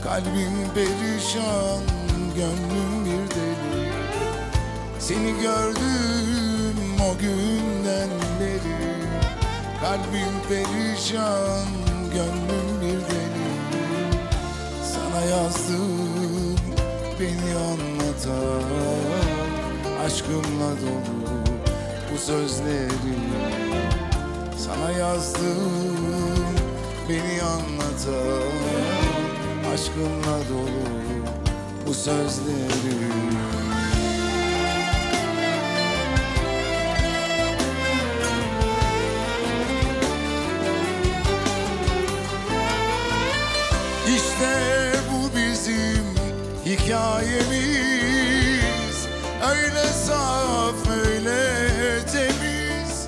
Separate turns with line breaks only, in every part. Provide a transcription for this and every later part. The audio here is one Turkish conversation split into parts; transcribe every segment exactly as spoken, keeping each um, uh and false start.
Kalbim perişan, gönlüm bir deli. Seni gördüm o günden beri. Kalbim perişan, gönlüm bir deli. Sana yazdım beni anlatan, aşkımla dolu bu sözleri. Sana yazdım beni anlatan, aşkımla dolu bu sözleri. İşte bu bizim hikayemiz, öyle saf, öyle temiz,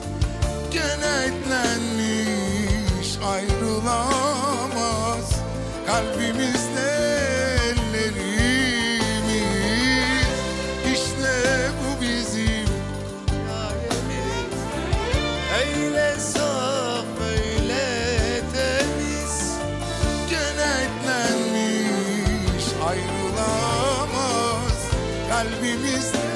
kenetlenmiş, ayrılamaz kalbimizde ellerimiz. İşte bu bizim hikayemiz, öyle saf, öyle temiz, kenetlenmiş, ayrılamaz kalbimizde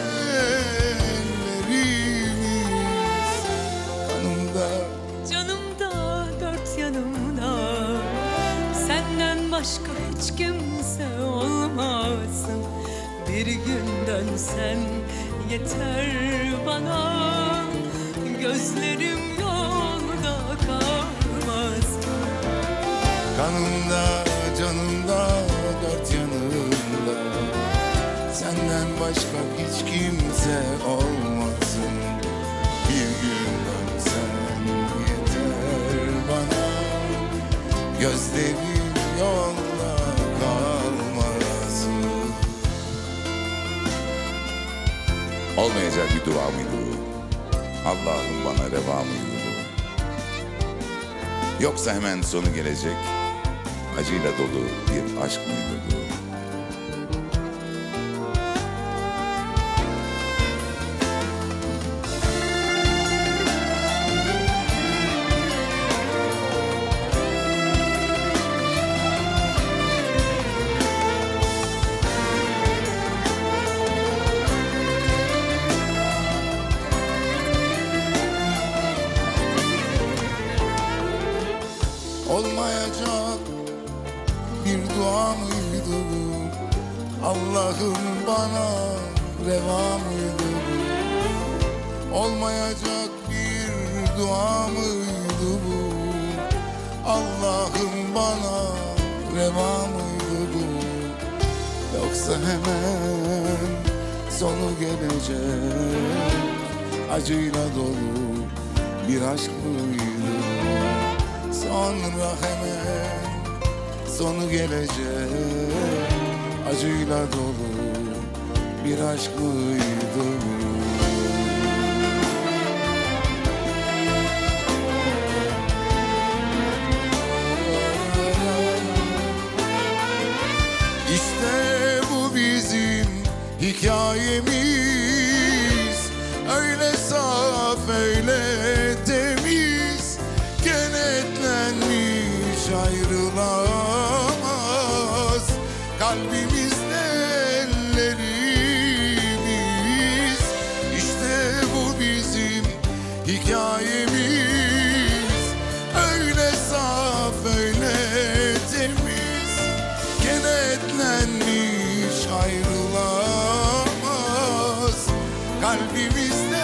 ellerimiz. Kanımda,
canımda, dört yanımda, senden başka hiç kimse olmasın. Bir gün dönsen yeter bana, gözlerim yolda kalmasın.
kanımda, canımda, dört yanımda, senden başka hiç kimse olmasın. Bir gün dönsen yeter bana, gözlerim yolda kalmasın.
Olmayacak bir dua mıydı bu? Allah'ım bana reva mıydı bu? Yoksa hemen sonu gelecek acıyla dolu bir aşk mıydı bu?
Olmayacak bir dua mıydı bu? Allah'ım bana reva mıydı bu? Olmayacak bir dua mıydı bu? Allah'ım bana reva mıydı bu? Yoksa hemen sonu gelecek acıyla dolu bir aşk mıydı? Sonra hemen sonu gelecek acıyla dolu bir aşk mıydı? İşte bu bizim hikayemiz, öyle saf, öyle temiz, kenetlenmiş, ayrılamaz kalbimizde ellerimiz. İşte bu bizim hikayemiz, öyle saf, öyle temiz, kenetlenmiş, ayrılamaz kalbimizde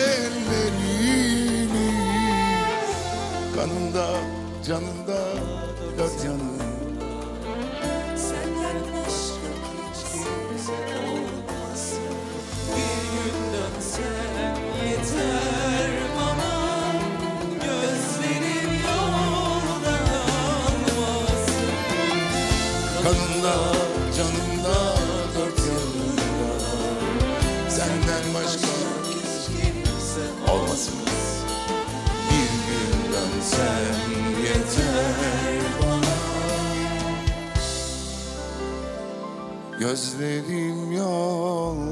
ellerimiz. Kanımda, canımda, dört yanımda,
Senden başka hiç kimse olmasın. Bir gün dönsem yeter bana, gözlerim yolda kalmasın.
kanımda, canımda, dört yanımda, senden başka
hiç kimse
olmasın. Bir gün dönsem yeter bana, gözlerim yol